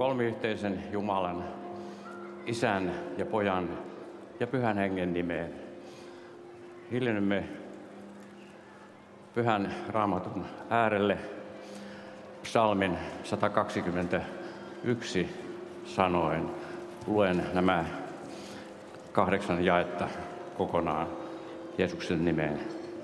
kolmiyhteisen Jumalan, Isän ja Pojan ja Pyhän Hengen nimeen. Hiljennymme Pyhän Raamatun äärelle psalmin 121 sanoen. Luen nämä 8 jaetta kokonaan Jeesuksen nimeen.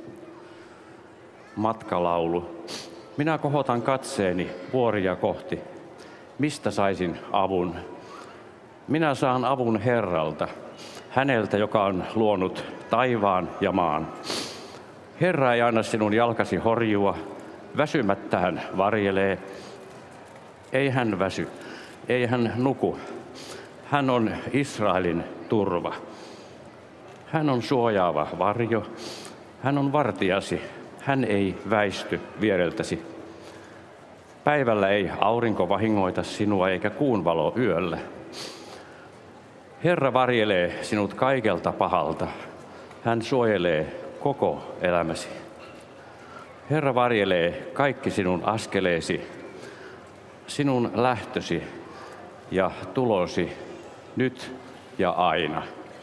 Matkalaulu. Minä kohotan katseeni vuoria kohti. Mistä saisin avun? Minä saan avun Herralta, häneltä, joka on luonut taivaan ja maan. Herra ei anna sinun jalkasi horjua, väsymättä hän varjelee. Ei hän väsy, ei hän nuku. Hän on Israelin turva. Hän on suojaava varjo. Hän on vartijasi. Hän ei väisty viereltäsi. Päivällä ei aurinko vahingoita sinua eikä kuun valo yöllä. Herra varjelee sinut kaikelta pahalta. Hän suojelee koko elämäsi. Herra varjelee kaikki sinun askeleesi, sinun lähtösi ja tulosi nyt ja aina.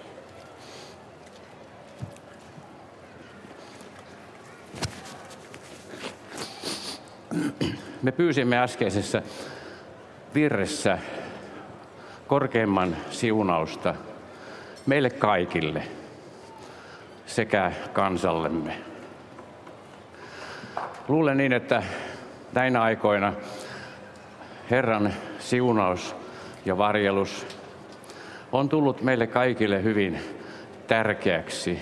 Me pyysimme äskeisessä virressä korkeimman siunausta meille kaikille sekä kansallemme. Luulen niin, että näinä aikoina Herran siunaus ja varjelus on tullut meille kaikille hyvin tärkeäksi.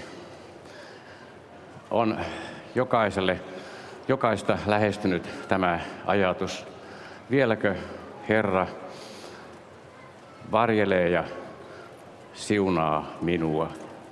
On jokaista lähestynyt tämä ajatus. Vieläkö Herra varjelee ja siunaa minua?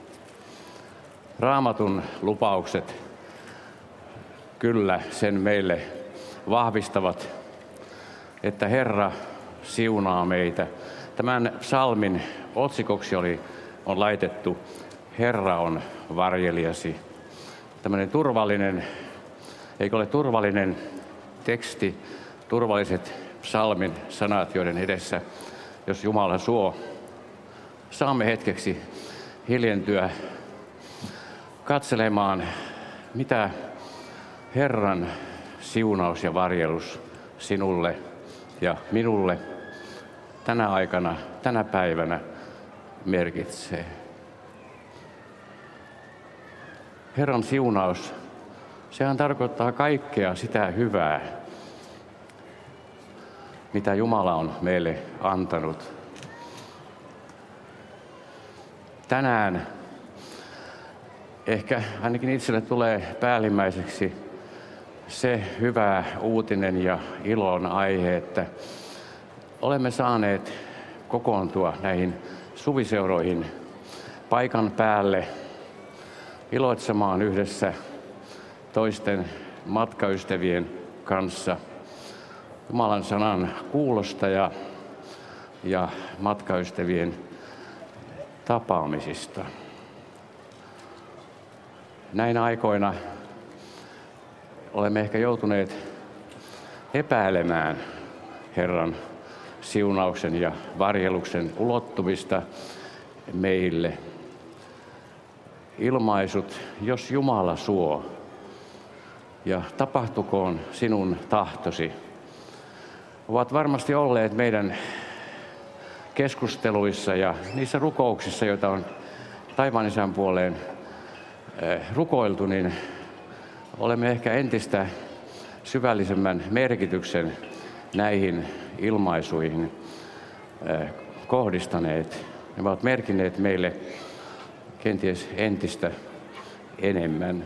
Raamatun lupaukset kyllä sen meille vahvistavat, että Herra siunaa meitä. Tämän psalmin otsikoksi on laitettu Herra on varjelijasi. Tämmöinen turvallinen, eikö ole turvallinen teksti, turvalliset psalmin sanat, joiden edessä, jos Jumala suo, saamme hetkeksi hiljentyä katselemaan, mitä Herran siunaus ja varjelus sinulle ja minulle tänä aikana, tänä päivänä merkitsee. Herran siunaus, sehän tarkoittaa kaikkea sitä hyvää, mitä Jumala on meille antanut. Tänään ehkä ainakin itselle tulee päällimmäiseksi se hyvä uutinen ja ilon aihe, että olemme saaneet kokoontua näihin suviseuroihin paikan päälle iloitsemaan yhdessä toisten matkaystävien kanssa Jumalan sanan kuulosta ja matkaystävien tapaamisista. Näinä aikoina olemme ehkä joutuneet epäilemään Herran siunauksen ja varjeluksen ulottumista meille. Ilmaisut, jos Jumala suo, ja tapahtukoon sinun tahtosi, ovat varmasti olleet meidän keskusteluissa ja niissä rukouksissa, joita on taivaan Isän puoleen rukoiltu, niin olemme ehkä entistä syvällisemmän merkityksen näihin ilmaisuihin kohdistaneet. Ne ovat merkinneet meille kenties entistä enemmän.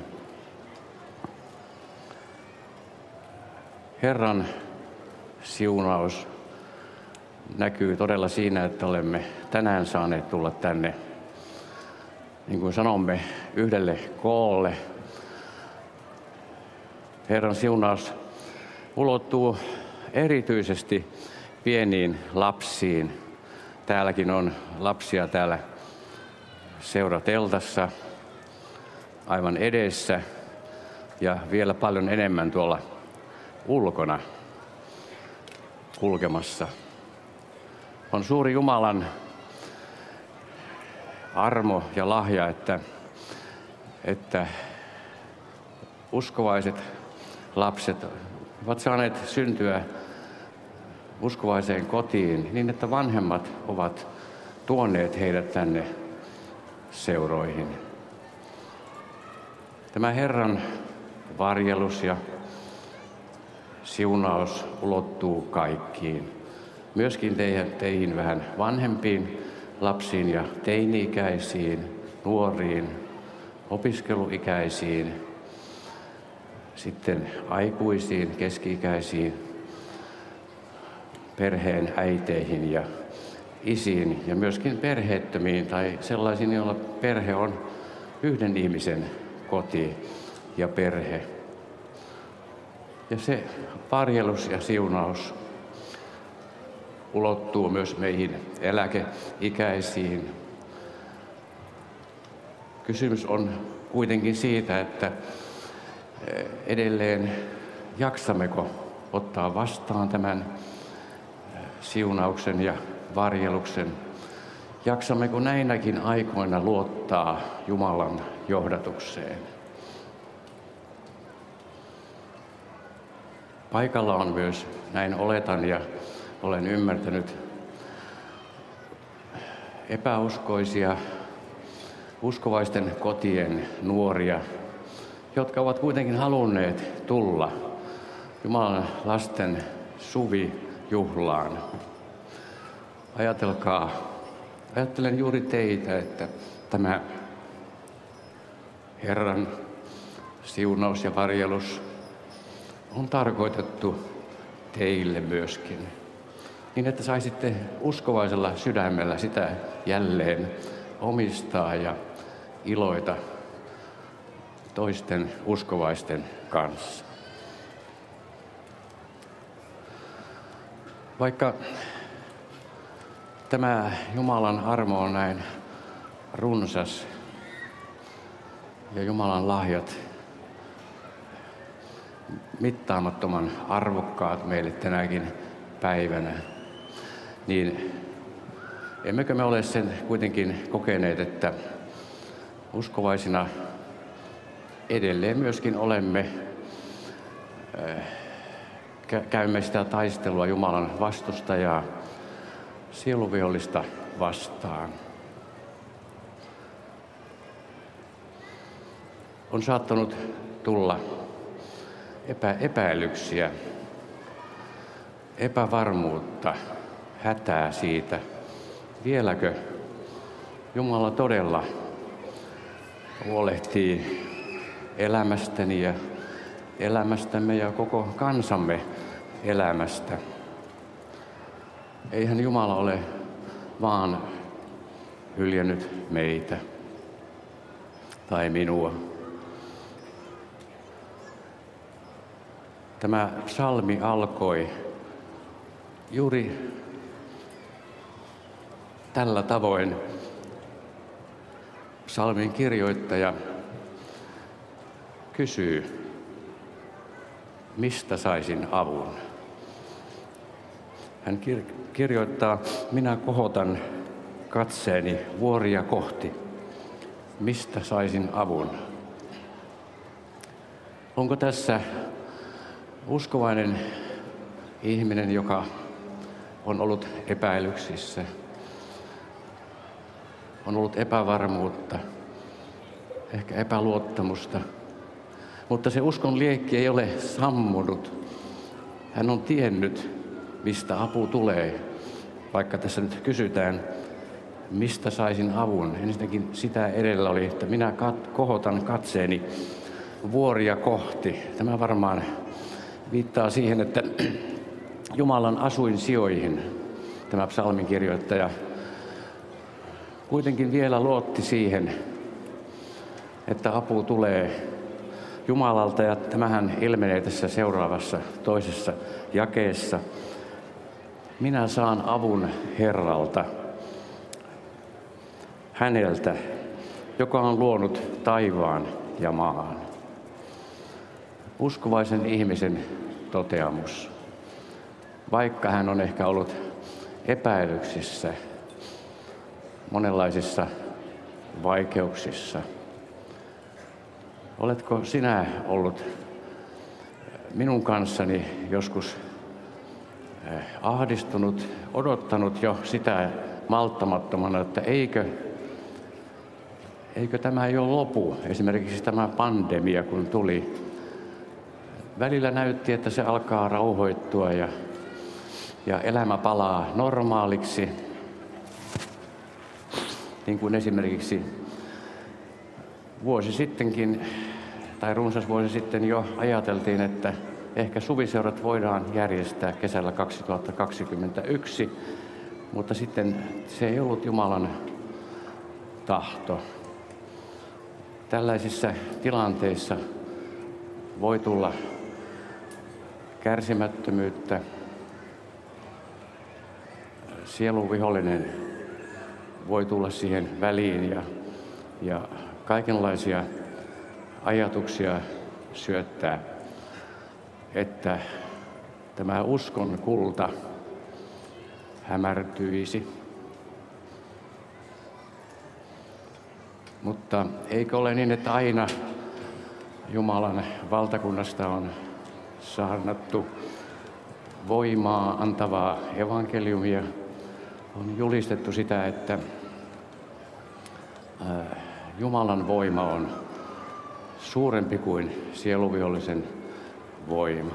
Herran siunaus näkyy todella siinä, että olemme tänään saaneet tulla tänne, niin kuin sanomme, yhdelle koolle. Herran siunaus ulottuu erityisesti pieniin lapsiin. Täälläkin on lapsia täällä seurateltassa aivan edessä ja vielä paljon enemmän tuolla ulkona kulkemassa. On suuri Jumalan armo ja lahja, että uskovaiset lapset ovat saaneet syntyä uskovaiseen kotiin niin, että vanhemmat ovat tuoneet heidät tänne seuroihin. Tämä Herran varjelus ja siunaus ulottuu kaikkiin. Myöskin teihin vähän vanhempiin lapsiin ja teini-ikäisiin, nuoriin, opiskeluikäisiin, sitten aikuisiin, keski-ikäisiin, perheen äiteihin ja isiin ja myöskin perheettömiin tai sellaisiin, joilla perhe on yhden ihmisen koti ja perhe. Ja se varjelus ja siunaus ulottuu myös meihin eläkeikäisiin. Kysymys on kuitenkin siitä, että edelleen jaksammeko ottaa vastaan tämän siunauksen ja varjeluksen. Jaksammeko näinäkin aikoina luottaa Jumalan johdatukseen? Paikalla on myös, näin oletan ja olen ymmärtänyt, epäuskoisia, uskovaisten kotien nuoria, jotka ovat kuitenkin halunneet tulla Jumalan lasten suvijuhlaan. Ajattelen juuri teitä, että tämä Herran siunaus ja varjelus on tarkoitettu teille myöskin, niin että saisitte uskovaisella sydämellä sitä jälleen omistaa ja iloita toisten uskovaisten kanssa. Vaikka tämä Jumalan armo on näin runsas ja Jumalan lahjat mittaamattoman arvokkaat meille tänäkin päivänä, niin emmekö me ole sen kuitenkin kokeneet, että uskovaisina edelleen myöskin olemme, käymme sitä taistelua Jumalan vastustajaa, sieluvihollista vastaan. On saattanut tulla epäilyksiä, epävarmuutta, hätää siitä, vieläkö Jumala todella huolehtii elämästäni ja elämästämme ja koko kansamme elämästä. Eihän Jumala ole vaan hyljännyt meitä tai minua. Tämä psalmi alkoi juuri tällä tavoin. Psalmin kirjoittaja kysyy, mistä saisin avun? Hän kirjoittaa, minä kohotan katseeni vuoria kohti. Mistä saisin avun? Onko tässä uskovainen ihminen, joka on ollut epäilyksissä, on ollut epävarmuutta, ehkä epäluottamusta, mutta se uskon liekki ei ole sammunut. Hän on tiennyt, mistä apu tulee, vaikka tässä nyt kysytään, mistä saisin avun. Ensinnäkin sitä edellä oli, että minä kohotan katseeni vuoria kohti. Tämä varmaan viittaa siihen, että Jumalan asuinsijoihin tämä psalmin kirjoittaja kuitenkin vielä luotti siihen, että apu tulee Jumalalta, ja tämähän ilmenee tässä seuraavassa toisessa jakeessa. Minä saan avun Herralta, häneltä, joka on luonut taivaan ja maan. Uskovaisen ihmisen toteamus. Vaikka hän on ehkä ollut epäilyksissä, monenlaisissa vaikeuksissa. Oletko sinä ollut minun kanssani joskus ahdistunut, odottanut jo sitä malttamattomana, että eikö tämä jo lopu? Esimerkiksi tämä pandemia, kun tuli. Välillä näytti, että se alkaa rauhoittua ja elämä palaa normaaliksi. Niin kuin esimerkiksi vuosi sittenkin, tai runsas vuosi sitten jo ajateltiin, että ehkä suviseurat voidaan järjestää kesällä 2021, mutta sitten se ei ollut Jumalan tahto. Tällaisissa tilanteissa voi tulla kärsimättömyyttä, sielun vihollinen voi tulla siihen väliin ja kaikenlaisia ajatuksia syöttää, että tämä uskon kulta hämärtyisi. Mutta eikö ole niin, että aina Jumalan valtakunnasta on saarnattu voimaa antavaa evankeliumia, on julistettu sitä, että Jumalan voima on suurempi kuin sieluvihollisen voima.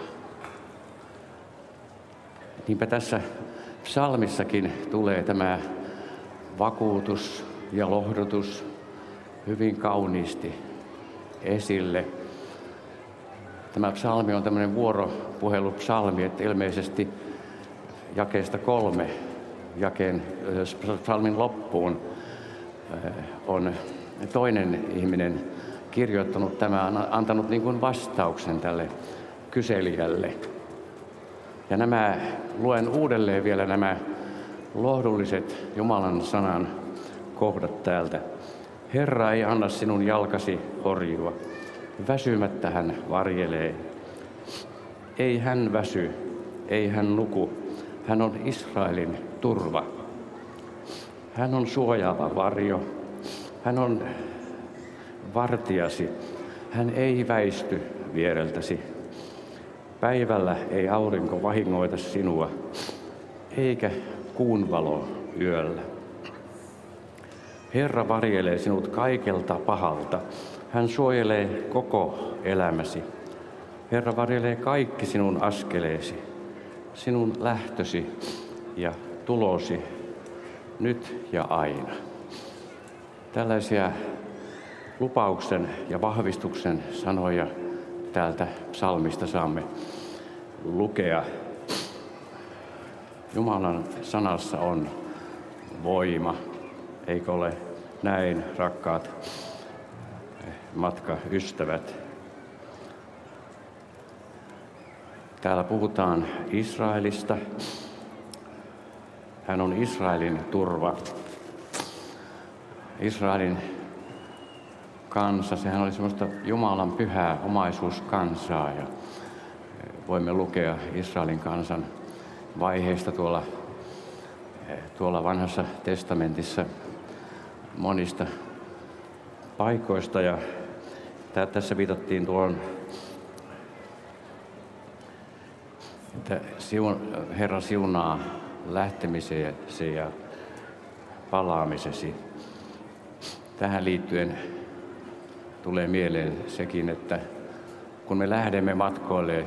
Niinpä tässä psalmissakin tulee tämä vakuutus ja lohdutus hyvin kauniisti esille. Tämä psalmi on tämmöinen vuoropuhelupsalmi, että ilmeisesti jakeesta 3 psalmin loppuun on toinen ihminen kirjoittanut tämän, antanut niin kuin vastauksen tälle kyselijälle. Ja luen uudelleen vielä nämä lohdulliset Jumalan sanan kohdat täältä. Herra ei anna sinun jalkasi horjua. Väsymättä hän varjelee. Ei hän väsy, ei hän nuku. Hän on Israelin turva. Hän on suojaava varjo. Hän on vartijasi. Hän ei väisty viereltäsi. Päivällä ei aurinko vahingoita sinua, eikä kuun valo yöllä. Herra varjelee sinut kaikelta pahalta. Hän suojelee koko elämäsi. Herra varjelee kaikki sinun askeleesi, sinun lähtösi ja tulosi, nyt ja aina. Tällaisia lupauksen ja vahvistuksen sanoja täältä psalmista saamme lukea. Jumalan sanassa on voima. Eikö ole näin, rakkaat matkaystävät? Täällä puhutaan Israelista. Hän on Israelin turva. Israelin kansa, sehän oli semmoista Jumalan pyhää omaisuuskansaa. Ja voimme lukea Israelin kansan vaiheista tuolla vanhassa testamentissa monista paikoista. Ja tässä viitattiin tuon, että Herra siunaa lähtemisesi ja palaamisesi. Tähän liittyen tulee mieleen sekin, että kun me lähdemme matkoille,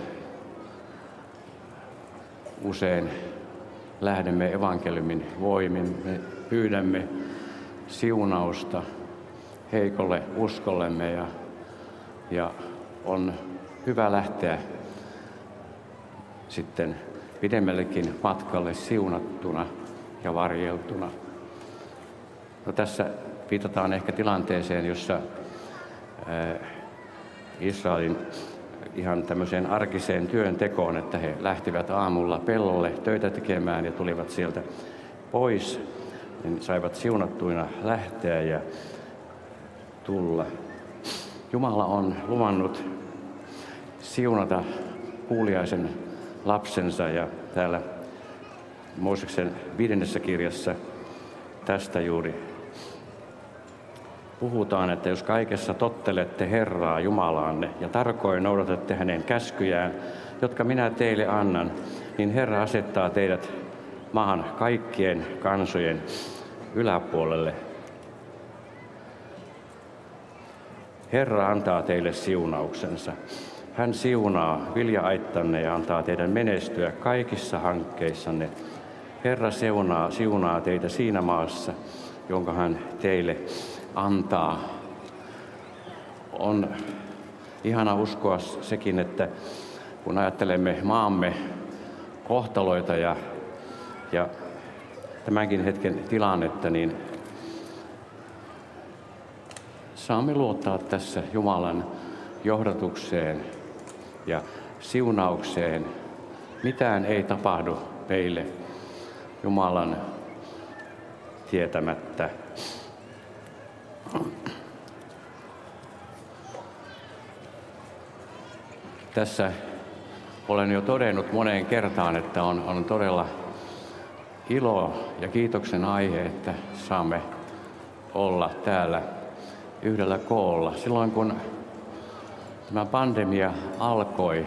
usein lähdemme evankeliumin voimin, me pyydämme siunausta heikolle uskollemme ja on hyvä lähteä sitten pidemmällekin matkalle siunattuna ja varjeltuna. No, tässä viitataan ehkä tilanteeseen, jossa Israelin ihan tämmöiseen arkiseen työntekoon, että he lähtivät aamulla pellolle töitä tekemään ja tulivat sieltä pois, niin saivat siunattuina lähteä ja tulla. Jumala on luvannut siunata kuuliaisen lapsensa ja täällä Mooseksen 5. kirjassa tästä juuri puhutaan, että jos kaikessa tottelette Herraa Jumalaanne ja tarkoin noudatatte hänen käskyjään, jotka minä teille annan, niin Herra asettaa teidät maan kaikkien kansojen yläpuolelle. Herra antaa teille siunauksensa. Hän siunaa vilja-aittanne ja antaa teidän menestyä kaikissa hankkeissanne. Herra siunaa teitä siinä maassa, jonka hän teille antaa. On ihana uskoa sekin, että kun ajattelemme maamme kohtaloita ja tämänkin hetken tilannetta, niin saamme luottaa tässä Jumalan johdatukseen ja siunaukseen. Mitään ei tapahdu meille Jumalan tietämättä. Tässä olen jo todennut moneen kertaan, että on todella ilo ja kiitoksen aihe, että saamme olla täällä yhdellä koolla. Silloin kun tämä pandemia alkoi,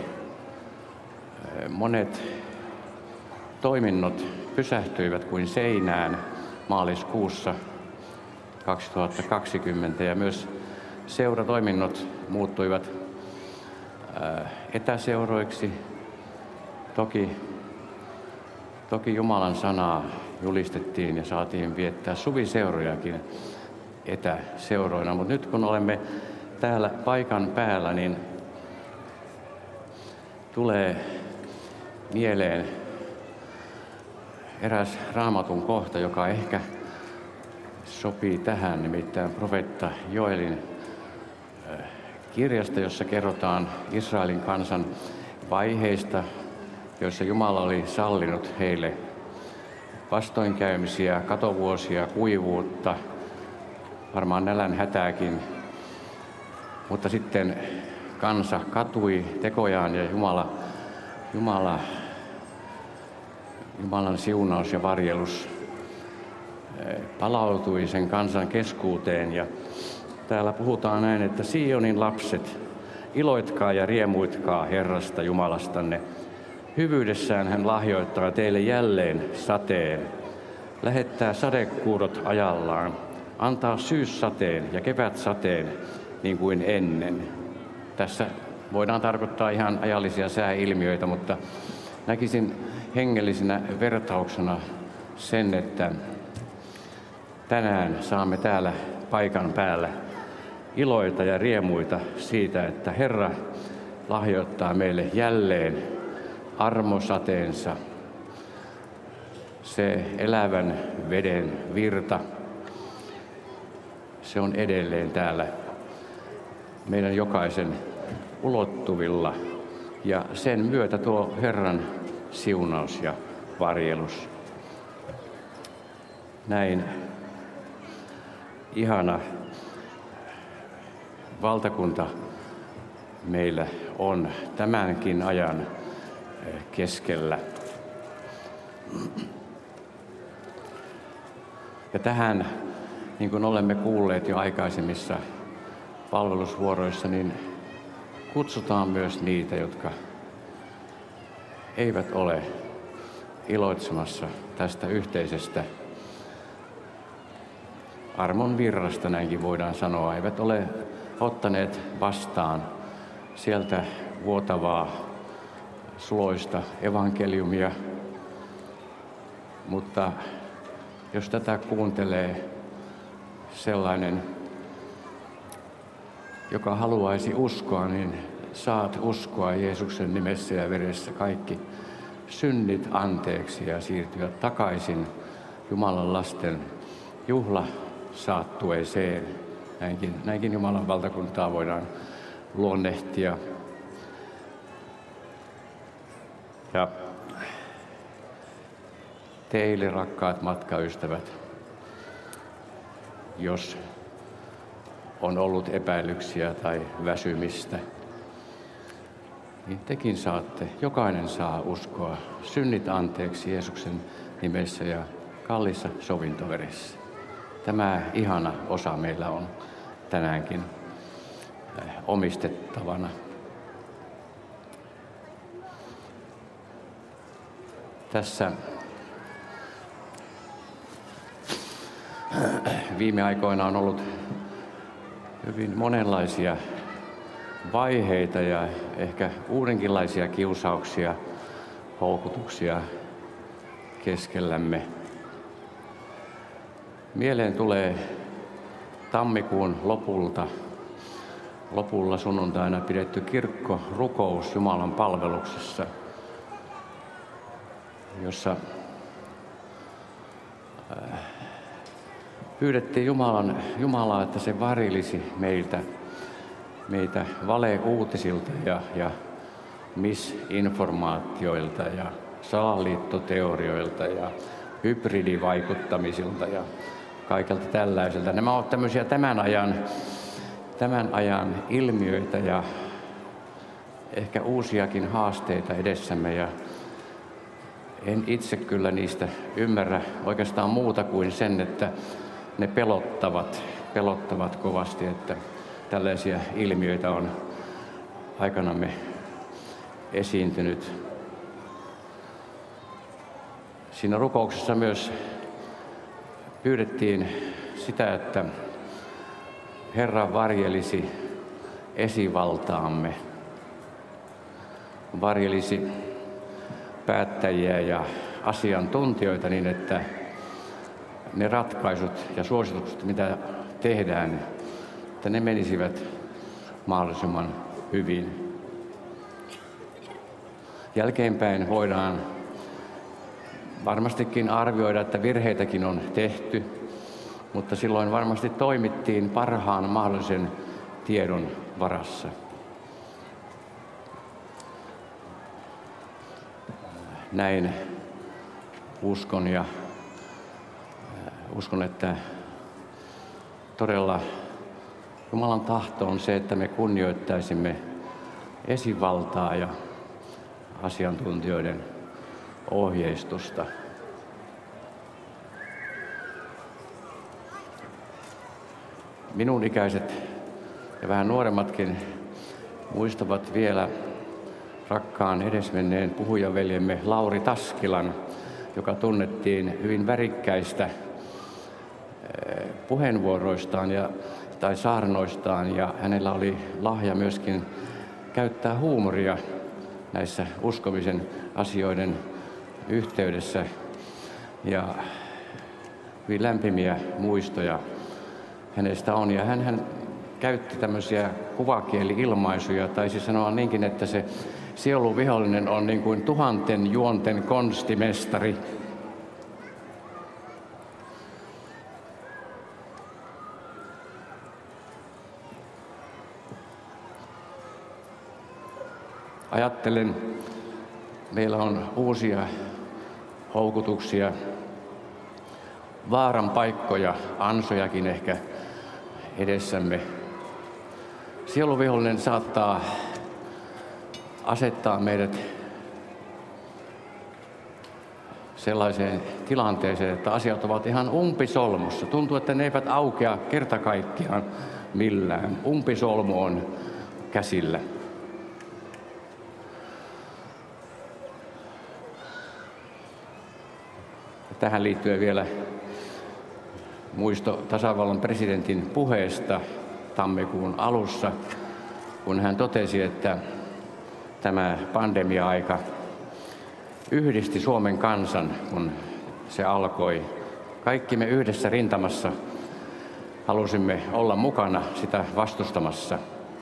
monet toiminnot pysähtyivät kuin seinään maaliskuussa 2020 ja myös seuratoiminnot muuttuivat etäseuroiksi. Toki Jumalan sanaa julistettiin ja saatiin viettää suviseurojakin etäseuroina, mutta nyt kun olemme täällä paikan päällä, niin tulee mieleen eräs Raamatun kohta, joka ehkä sopii tähän, nimittäin profeetta Joelin kirjasta, jossa kerrotaan Israelin kansan vaiheista, joissa Jumala oli sallinut heille vastoinkäymisiä, katovuosia, kuivuutta, varmaan nälänhätääkin, mutta sitten kansa katui tekojaan ja Jumalan siunaus ja varjelus palautui sen kansan keskuuteen. Ja täällä puhutaan näin, että Sionin lapset, iloitkaa ja riemuitkaa Herrasta Jumalastanne. Hyvyydessään hän lahjoittaa teille jälleen sateen, lähettää sadekuurot ajallaan, antaa syyssateen ja kevätsateen niin kuin ennen. Tässä voidaan tarkoittaa ihan ajallisia sääilmiöitä, mutta näkisin hengellisenä vertauksena sen, että tänään saamme täällä paikan päällä iloita ja riemuita siitä, että Herra lahjoittaa meille jälleen armosateensa, se elävän veden virta. Se on edelleen täällä meidän jokaisen ulottuvilla ja sen myötä tuo Herran siunaus ja varjelus. Näin ihana valtakunta meillä on tämänkin ajan keskellä. Ja tähän, niin kuin olemme kuulleet jo aikaisemmissa palvelusvuoroissa, niin kutsutaan myös niitä, jotka eivät ole iloitsemassa tästä yhteisestä armon virrasta, näinkin voidaan sanoa, eivät ole ottaneet vastaan sieltä vuotavaa suloista evankeliumia, mutta jos tätä kuuntelee sellainen, joka haluaisi uskoa, niin saat uskoa Jeesuksen nimessä ja veressä kaikki synnit anteeksi ja siirtyä takaisin Jumalan lasten juhlasaattueeseen. Näinkin Jumalan valtakuntaa voidaan luonnehtia. Ja teille, rakkaat matkaystävät, jos on ollut epäilyksiä tai väsymistä, niin tekin saatte, jokainen saa uskoa synnit anteeksi Jeesuksen nimessä ja kalliissa sovintoveressä. Tämä ihana osa meillä on tänäänkin omistettavana. Tässä viime aikoina on ollut hyvin monenlaisia vaiheita ja ehkä uudenkinlaisia kiusauksia, houkutuksia keskellämme. Mieleen tulee tammikuun lopulla sunnuntaina pidetty kirkkorukous Jumalan palveluksessa, jossa pyydettiin Jumalaa, että se varilisi meitä valeuutisilta ja misinformaatioilta ja salaliittoteorioilta ja hybridivaikuttamisilta ja kaikelta tällaiselta. Nämä ovat tämmöisiä tämän ajan ilmiöitä ja ehkä uusiakin haasteita edessämme. Ja en itse kyllä niistä ymmärrä oikeastaan muuta kuin sen, että ne pelottavat kovasti, että tällaisia ilmiöitä on aikanamme esiintynyt. Siinä rukouksessa myös pyydettiin sitä, että Herra varjelisi esivaltaamme, varjelisi päättäjiä ja asiantuntijoita niin, että ne ratkaisut ja suositukset, mitä tehdään, että ne menisivät mahdollisimman hyvin. Jälkeenpäin voidaan varmastikin arvioida, että virheitäkin on tehty, mutta silloin varmasti toimittiin parhaan mahdollisen tiedon varassa. Näin uskon että todella Jumalan tahto on se, että me kunnioittaisimme esivaltaa ja asiantuntijoiden ohjeistusta. Minun ikäiset ja vähän nuoremmatkin muistavat vielä rakkaan edesmenneen puhujaveljemme Lauri Taskilan, joka tunnettiin hyvin värikkäistä puheenvuoroistaan tai saarnoistaan, ja hänellä oli lahja myöskin käyttää huumoria näissä uskomisen asioiden yhteydessä, ja hyvin lämpimiä muistoja hänestä on. Ja hän käytti tämmöisiä kuvakieli-ilmaisuja, taisi sanoa niinkin, että se sielun vihollinen on niin kuin 1000 juonten konstimestari. Ajattelen, meillä on uusia houkutuksia, vaaran paikkoja, ansojakin ehkä edessämme. Sieluvihollinen saattaa asettaa meidät sellaiseen tilanteeseen, että asiat ovat ihan umpisolmussa. Tuntuu, että ne eivät aukea kerta kaikkiaan millään. Umpisolmu on käsillä. Tähän liittyen vielä muisto tasavallan presidentin puheesta tammikuun alussa, kun hän totesi, että tämä pandemia-aika yhdisti Suomen kansan, kun se alkoi. Kaikki me yhdessä rintamassa halusimme olla mukana sitä vastustamassa.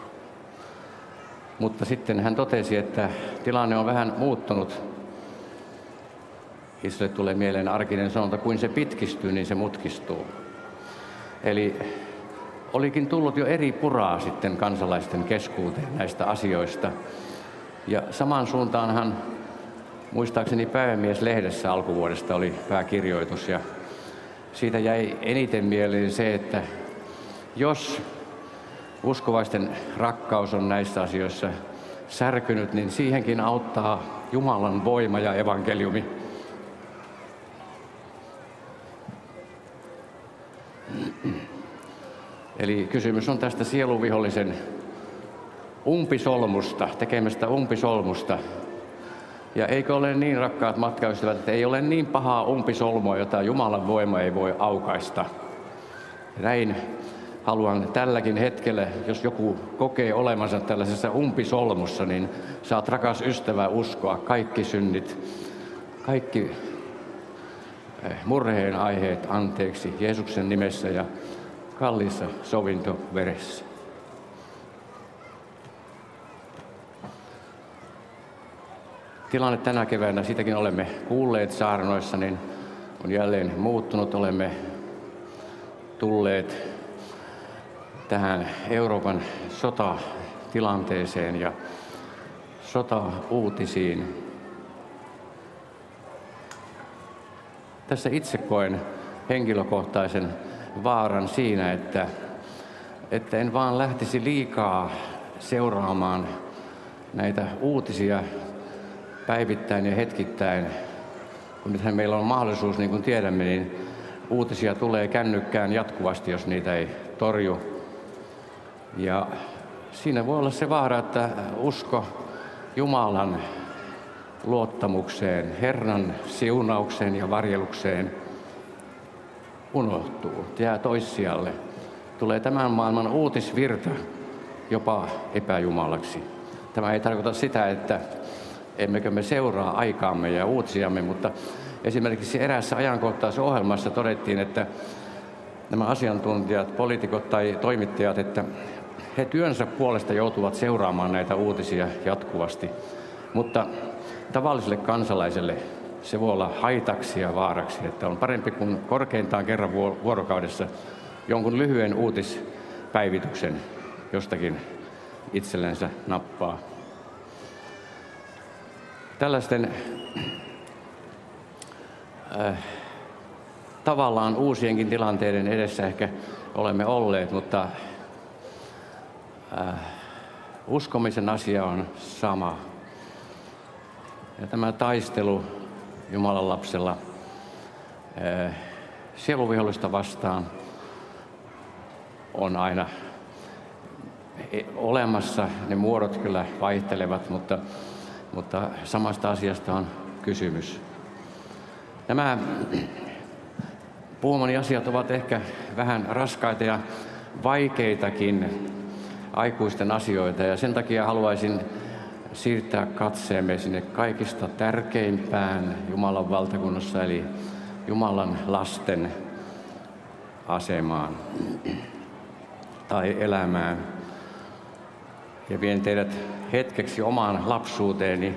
Mutta sitten hän totesi, että tilanne on vähän muuttunut. Itselleen tulee mieleen arkinen sanonta, kuin se pitkistyy, niin se mutkistuu. Eli olikin tullut jo eri puraa sitten kansalaisten keskuuteen näistä asioista. Ja samaan suuntaanhan, muistaakseni Päivämies-lehdessä alkuvuodesta oli pääkirjoitus, ja siitä jäi eniten mieleen se, että jos uskovaisten rakkaus on näissä asioissa särkynyt, niin siihenkin auttaa Jumalan voima ja evankeliumi. Eli kysymys on tästä sieluvihollisen umpisolmusta, tekemästä umpisolmusta. Ja eikö ole niin, rakkaat matkaystävät, että ei ole niin pahaa umpisolmua, jota Jumalan voima ei voi aukaista. Näin haluan tälläkin hetkellä, jos joku kokee olemansa tällaisessa umpisolmussa, niin saat, rakas ystävä, uskoa kaikki synnit, kaikki murheen aiheet anteeksi Jeesuksen nimessä ja kalliissa sovintoveressä. Tilanne tänä keväänä, siitäkin olemme kuulleet saarnoissa, niin on jälleen muuttunut. Olemme tulleet tähän Euroopan sotatilanteeseen ja sotauutisiin. Tässä itse koen henkilökohtaisen vaaran siinä, että en vaan lähtisi liikaa seuraamaan näitä uutisia päivittäin ja hetkittäin. Kun nythän meillä on mahdollisuus, niin kuin tiedämme, niin uutisia tulee kännykkään jatkuvasti, jos niitä ei torju. Ja siinä voi olla se vaara, että usko Jumalan luottamukseen, Herran siunaukseen ja varjelukseen unohtuu, jää toissijalle. Tulee tämän maailman uutisvirta jopa epäjumalaksi. Tämä ei tarkoita sitä, että emmekö me seuraa aikaamme ja uutisiamme, mutta esimerkiksi eräässä ajankohtaisohjelmassa todettiin, että nämä asiantuntijat, poliitikot tai toimittajat, että he työnsä puolesta joutuvat seuraamaan näitä uutisia jatkuvasti. Mutta tavalliselle kansalaiselle se voi olla haitaksi ja vaaraksi, että on parempi kuin korkeintaan kerran vuorokaudessa jonkun lyhyen uutispäivityksen jostakin itsellensä nappaa. Tällaisten tavallaan uusienkin tilanteiden edessä ehkä olemme olleet, mutta uskomisen asia on sama. Ja tämä taistelu Jumalan lapsella sieluvihollista vastaan on aina olemassa. Ne muodot kyllä vaihtelevat, mutta samasta asiasta on kysymys. Nämä puhumani asiat ovat ehkä vähän raskaita ja vaikeitakin aikuisten asioita, ja sen takia haluaisin siirtää katseemme sinne kaikista tärkeimpään Jumalan valtakunnassa, eli Jumalan lasten asemaan tai elämään. Ja vien teidät hetkeksi omaan lapsuuteeni,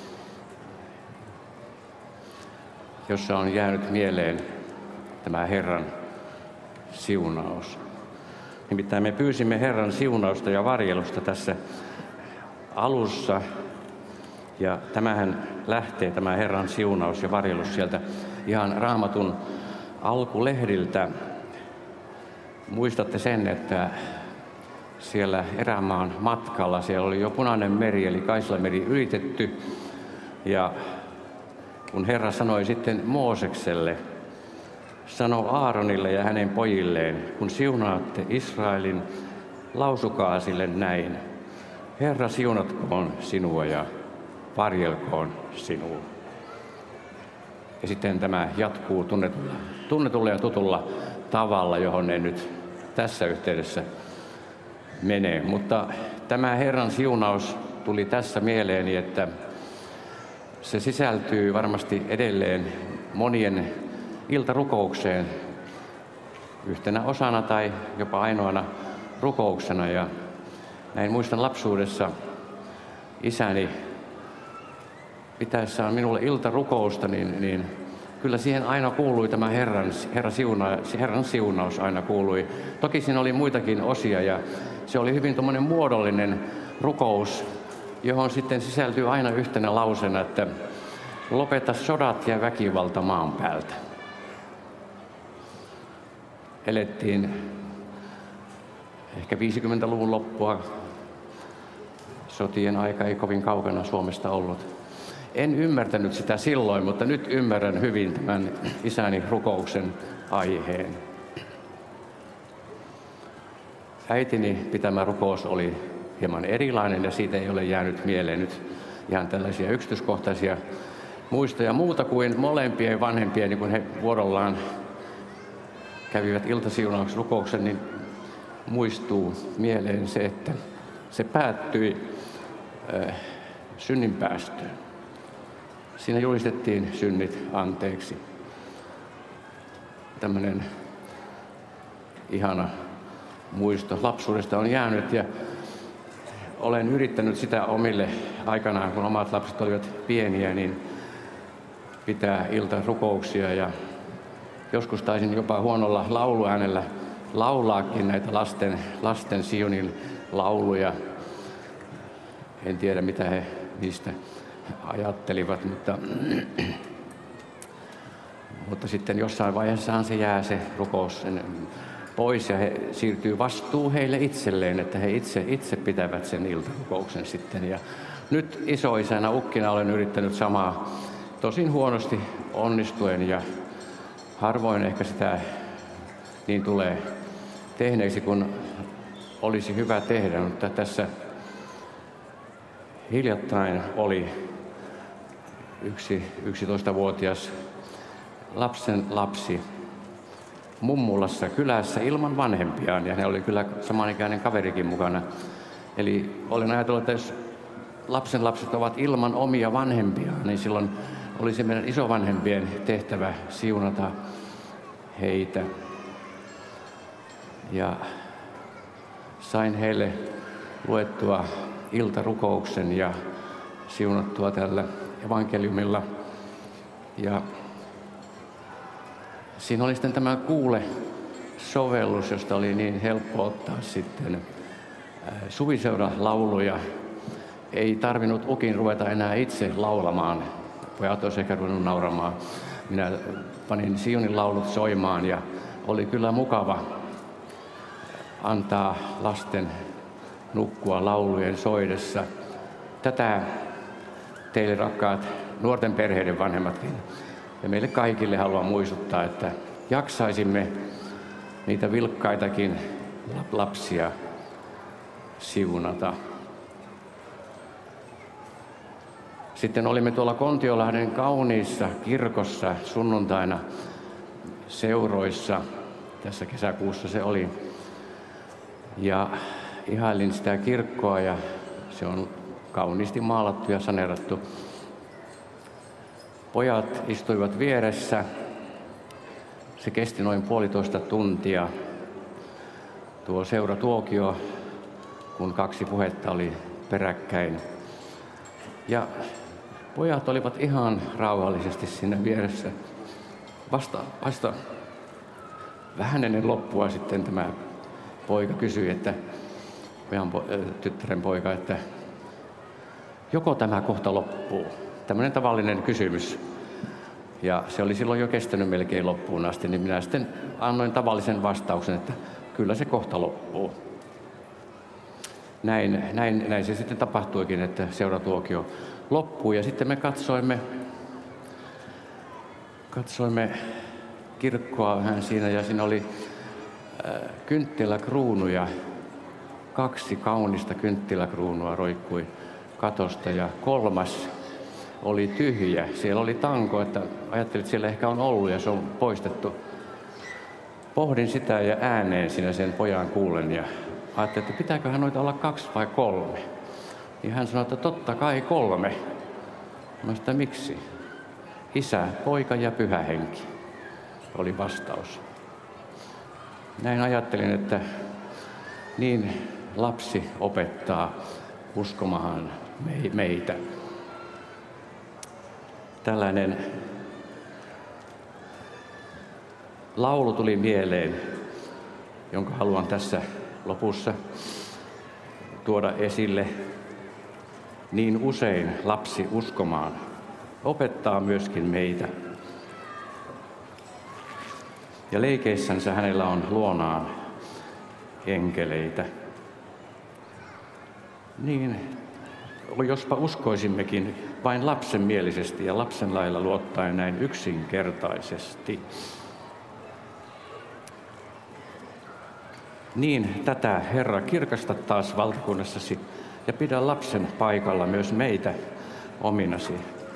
jossa on jäänyt mieleen tämä Herran siunaus. Nimittäin me pyysimme Herran siunausta ja varjelusta tässä alussa, ja tämähän lähtee, tämä Herran siunaus ja varjelus, sieltä ihan Raamatun alkulehdiltä. Muistatte sen, että siellä erämaan matkalla, siellä oli jo Punainen meri, eli Kaislameri ylitetty, ja kun Herra sanoi sitten Moosekselle, sano Aaronille ja hänen pojilleen, kun siunaatte Israelin, lausukaa sille näin: Herra siunatkoon sinua ja varjelkoon sinua. Ja sitten tämä jatkuu tunnetulla ja tutulla tavalla, johon en nyt tässä yhteydessä mene. Mutta tämä Herran siunaus tuli tässä mieleeni, että se sisältyy varmasti edelleen monien iltarukoukseen yhtenä osana tai jopa ainoana rukouksena. Ja näin muistan lapsuudessa isäni pitäessään minulle iltarukousta, niin kyllä siihen aina kuului tämä Herran siunaus aina kuului. Toki siinä oli muitakin osia, ja se oli hyvin tuommoinen muodollinen rukous, johon sitten sisältyy aina yhtenä lauseena, että lopeta sodat ja väkivalta maan päältä. Elettiin ehkä 50-luvun loppua. Sotien aika ei kovin kaukana Suomesta ollut. En ymmärtänyt sitä silloin, mutta nyt ymmärrän hyvin tämän isäni rukouksen aiheen. äitini pitämä rukous oli hieman erilainen ja siitä ei ole jäänyt mieleen nyt ihan tällaisia yksityiskohtaisia muistoja muuta kuin molempien vanhempien, niin kun he vuorollaan kävivät iltasiunausrukouksen, niin muistuu mieleen se, että se päättyi synninpäästöön. Siinä julistettiin synnit anteeksi. Tämmöinen ihana muisto lapsuudesta on jäänyt ja olen yrittänyt sitä omille aikanaan, kun omat lapset olivat pieniä, niin pitää iltarukouksia ja joskus taisin jopa huonolla lauluäänellä laulaakin näitä lasten Sionin lauluja. En tiedä, mitä he niistä ajattelivat, mutta sitten jossain vaiheessahan se jää se rukous pois ja he siirtyy vastuu heille itselleen, että he itse pitävät sen iltarukouksen sitten. Ja nyt isoisänä ukkina olen yrittänyt samaa, tosin huonosti onnistuen ja harvoin ehkä sitä niin tulee tehneeksi, kun olisi hyvä tehdä, mutta tässä hiljattain oli yksi 11-vuotias lapsi mummulassa kylässä ilman vanhempiaan, ja ne oli kyllä samanikäinen kaverikin mukana. Eli olen ajatellut, että jos lapset ovat ilman omia vanhempiaan, niin silloin olisi meidän isovanhempien tehtävä siunata heitä. Ja sain heille luettua iltarukouksen ja siunattua tällä evankeliumilla. Ja siinä oli sitten tämä Kuule-sovellus, josta oli niin helppo ottaa sitten suviseuralauluja. Ei tarvinnut ukin ruveta enää itse laulamaan. Pojat olisi ehkä ruvennut nauramaan. Minä panin Sionin laulut soimaan ja oli kyllä mukava antaa lasten nukkua laulujen soidessa. Tätä teille rakkaat nuorten perheiden vanhemmatkin ja meille kaikille haluan muistuttaa, että jaksaisimme niitä vilkkaitakin lapsia siunata. Sitten olimme tuolla Kontiolahden kauniissa kirkossa sunnuntaina seuroissa. Tässä kesäkuussa se oli. Ja ihailin sitä kirkkoa ja se on kauniisti maalattu ja saneerattu. Pojat istuivat vieressä. Se kesti noin 1,5 tuntia. Tuo seuratuokio, kun 2 puhetta oli peräkkäin. Ja pojat olivat ihan rauhallisesti siinä vieressä. Vasta vähän ennen loppua sitten tämä poika kysyi, että tyttären poika, että joko tämä kohta loppuu? Tämmöinen tavallinen kysymys. Ja se oli silloin jo kestänyt melkein loppuun asti, niin minä sitten annoin tavallisen vastauksen, että kyllä se kohta loppuu. Näin se sitten tapahtuikin, että seuratuokio loppui ja sitten me katsoimme kirkkoa vähän siinä ja siinä oli kynttiläkruunuja. 2 kaunista kynttiläkruunua roikkui katosta ja 3. oli tyhjä. Siellä oli tanko, että ajattelin, että siellä ehkä on ollut ja se on poistettu. Pohdin sitä ja ääneen siinä sen pojan kuulen ja ajattelin, että pitääköhän noita olla 2 vai 3. Niin hän sanoi, että totta kai 3. Mä sanoin, että miksi? Isä, poika ja pyhä henki oli vastaus. Näin ajattelin, että niin lapsi opettaa uskomaan meitä. Tällainen laulu tuli mieleen, jonka haluan tässä lopussa tuoda esille. Niin usein lapsi uskomaan opettaa myöskin meitä. Ja leikeissänsä hänellä on luonaan enkeleitä. Niin, jospa uskoisimmekin vain lapsenmielisesti ja lapsen lailla luottaen näin yksinkertaisesti. Niin tätä, Herra, kirkasta taas valtakunnassasi ja pidä lapsen paikalla myös meitä ominasi.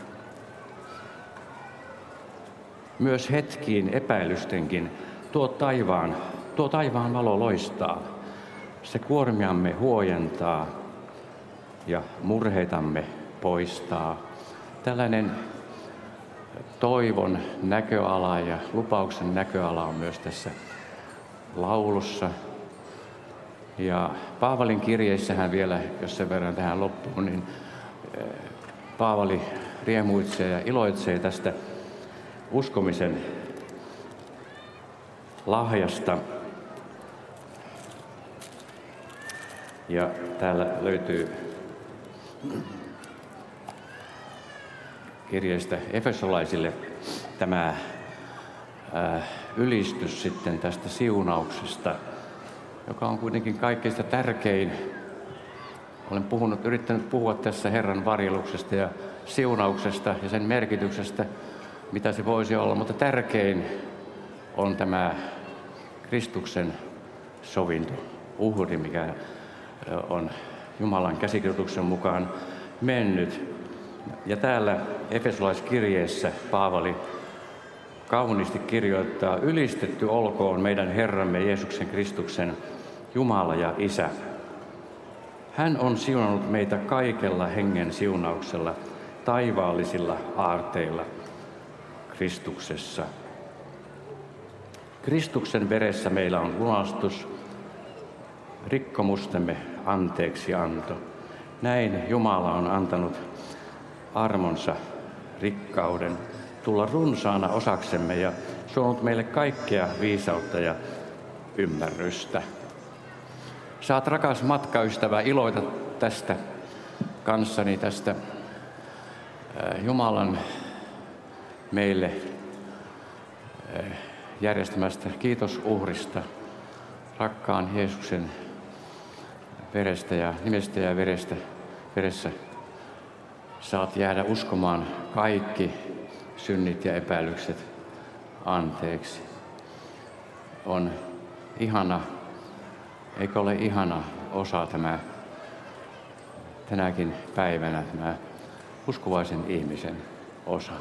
Myös hetkiin epäilystenkin tuo taivaan valo loistaa. Se kuormiamme huojentaa ja murheitamme poistaa. Tällainen toivon näköala ja lupauksen näköala on myös tässä laulussa. Ja Paavalin kirjeissähän vielä, jos sen verran tähän loppuun, niin Paavali riemuitsee ja iloitsee tästä uskomisen lahjasta. Ja täällä löytyy kirjeestä efesolaisille tämä ylistys sitten tästä siunauksesta, joka on kuitenkin kaikkein tärkein. Olen yrittänyt puhua tässä Herran varjeluksesta ja siunauksesta ja sen merkityksestä, mitä se voisi olla, mutta tärkein on tämä Kristuksen sovinto, uhri, mikä on Jumalan käsikirjoituksen mukaan mennyt. Ja täällä efesolaiskirjeessä Paavali kauniisti kirjoittaa: ylistetty olkoon meidän Herramme Jeesuksen Kristuksen Jumala ja Isä. Hän on siunannut meitä kaikella hengen siunauksella, taivaallisilla aarteilla Kristuksessa. Kristuksen veressä meillä on lunastus, rikkomustemme anteeksianto. Näin Jumala on antanut armonsa rikkauden tulla runsaana osaksemme ja suonut meille kaikkea viisautta ja ymmärrystä. Saat, rakas matkaystävä, iloita tästä kanssani, tästä Jumalan meille järjestämästä kiitosuhrista, rakkaan Jeesuksen verestä ja nimestä ja veressä. Saat jäädä uskomaan kaikki synnit ja epäilykset anteeksi. On ihana, eikö ole ihana osa tänäkin päivänä tämä uskovaisen ihmisen osa.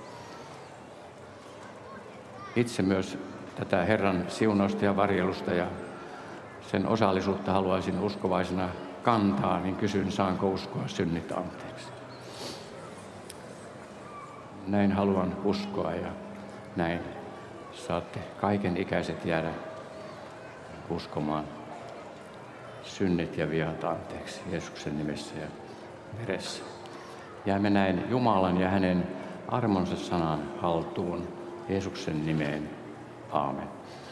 Itse myös tätä Herran siunausta ja varjelusta ja sen osallisuutta haluaisin uskovaisena kantaa, niin kysyn, saanko uskoa synnit anteeksi. Näin haluan uskoa ja näin saatte kaiken ikäiset jäädä uskomaan synnit ja viat anteeksi Jeesuksen nimessä ja veressä. Jäämme näin Jumalan ja hänen armonsa sanan haltuun Jeesuksen nimeen. Aamen.